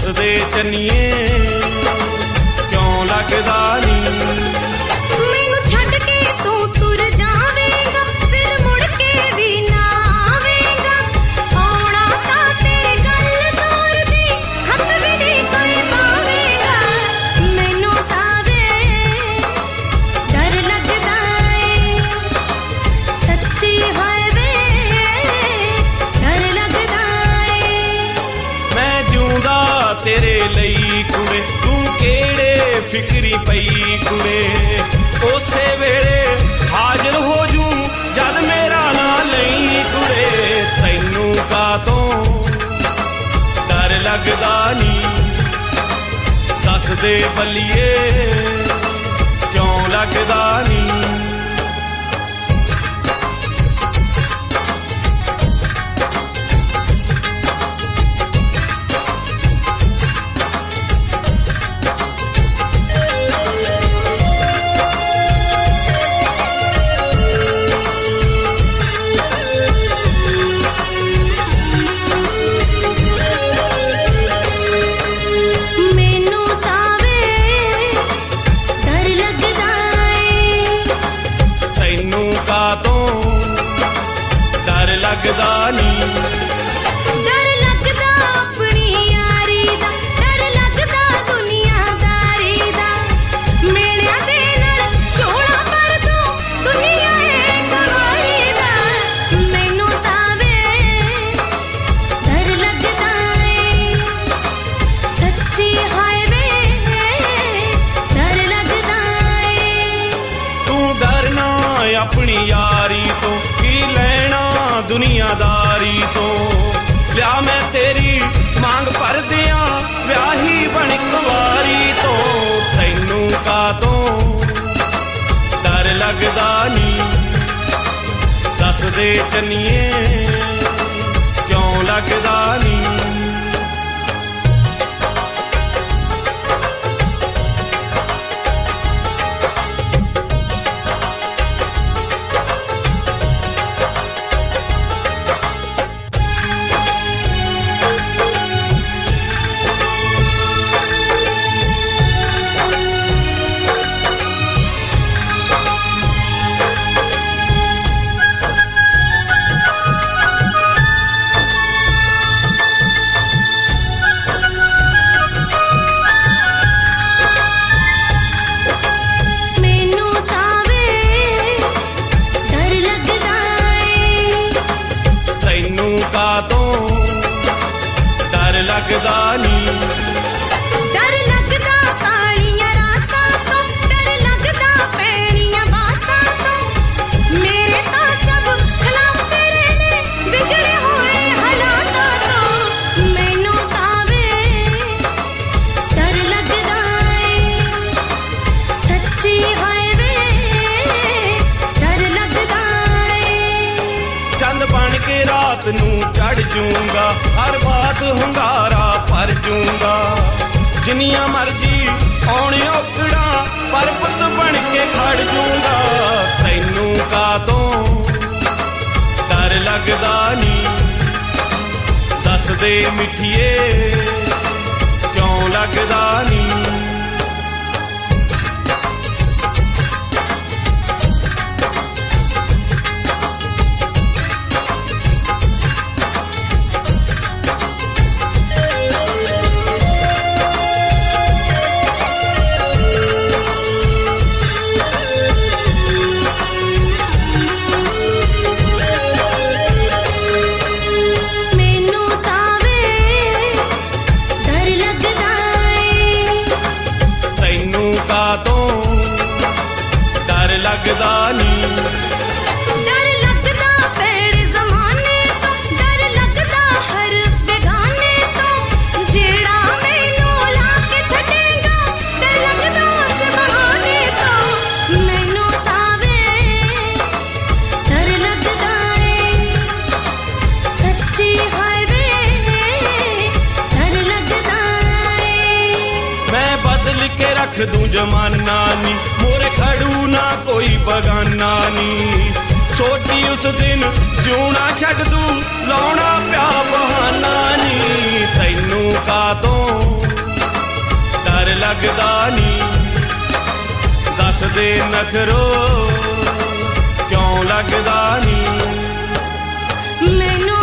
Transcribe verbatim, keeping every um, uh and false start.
दे चन्निए क्यों लगदा नी मैनू छड्ड के तू तुर जावेगा फिर मुड़ के भी ना आवेगा आउणा तां तेरे गल दूर दी हथ भी नहीं कोई पावेगा मैनू तां वे डर लगदा ए सच्ची हाय वे डर लगदा ए मैं जिउंदा तेरे लई कुड़े तू केड़े फिक्री पई कुड़े उसे वेले हाजिर हो जू जद मेरा ना लई कुड़े तैनू कातों डर लगदा नी दस दे बल्लिए क्यों लगदा नी मैनू तां वे डर लगदा ए तैनू कातों डर लगदा नी डर लगदा अपनी यारी दा डर लगदा दुनियादारी दा मेणिया दे नाल चोला पर तू दुनिया ए कवारी दा मैनू तां वे डर लगदा ए सच्ची हाय वे डर लगदा ए तू डरना अपनी यारी तो की लेना दुनियादारी तो लिया मैं तेरी मांग भर दियां व्याही बन कुवारी तो तैनू कातों डर लगदा नी दस दे चन्निए क्यों लगदा नी मैनू तां वे डर लगदा ए तैनू कातों डर लगदा नी डर लगदा कालियां रातां तो डर लगदा पैणियां बातां तो मेरे तां सब खिलाफ तेरे ने बिगड़े होए हालातां तो मैनू तां वे डर लगदा ए सच्ची हाय वे डर लगदा ए चंद बन के रात नू चढ़ जूंगा हर बात hungaरा भर जूंगा जिन्नियां मर्जी आउण औकड़ा पर पुत बन के खड़ जूंगा तैनू कातों डर लगदा नी दस दे मिठिए क्यों लगदा नी मैनू तां वे डर लगदा ए तैनू कातों डर लगदा नी डर लगदा पैड़े ज़माने तो डर लगदा हर बेगाने तो जेड़ा मैनू ला के छड्डेगा डर लगदा उस बहाने तो मैनू तां वे डर लगदा ए सच्ची हाय वे डर लगदा ए मैं बदल के रख दूं जमाना नी मोरे खड़ू ना कोई बगाना नी सोटी उस दिन जूना छड़ दू लाउणा प्या बहाना नी तैनू कातों नी दस दे नखरो क्यों लगदा नी मैनू